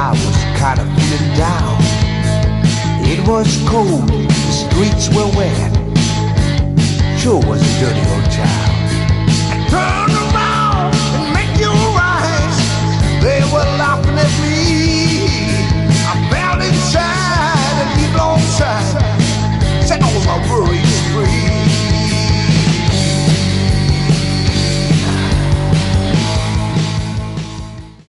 I was kind of feeling down. It was cold, the streets were wet. Sure was a dirty old town. Turn